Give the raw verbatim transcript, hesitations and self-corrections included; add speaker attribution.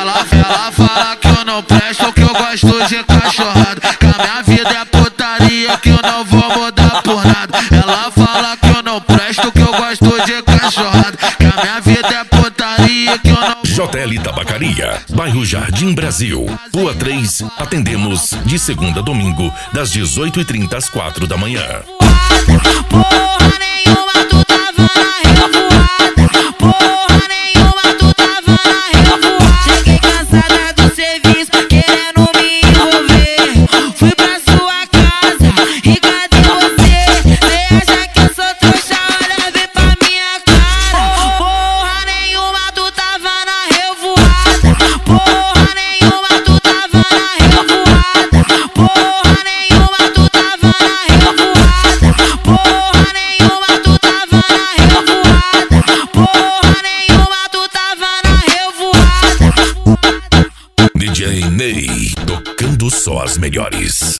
Speaker 1: Ela, ela fala que eu não presto, que eu gosto de cachorrada, que a minha vida é putaria, que eu não vou mudar por nada. Ela fala que eu não presto, que eu gosto de cachorrada, que a minha vida é putaria, que eu não...
Speaker 2: J L Tabacaria, bairro Jardim Brasil, Rua três, atendemos de segunda a domingo, das dezoito e trinta às quatro da manhã.
Speaker 3: Porra nenhuma, tu tava na revoada. Porra nenhuma, tu tava na revoada. Cheguei cansada do serviço, querendo me envolver. Fui pra sua casa, e cadê você? Cê acha que eu sou trouxa? Olha, vem pra minha cara. Porra nenhuma, tu tava na revoada. Porra nenhuma, tu tava na revoada. Porra nenhuma, tu tava na revoada. Porra nenhuma, tu tava na revoada. Porra nenhuma, tu tava na revoada.
Speaker 2: D J Ney, tocando só as melhores.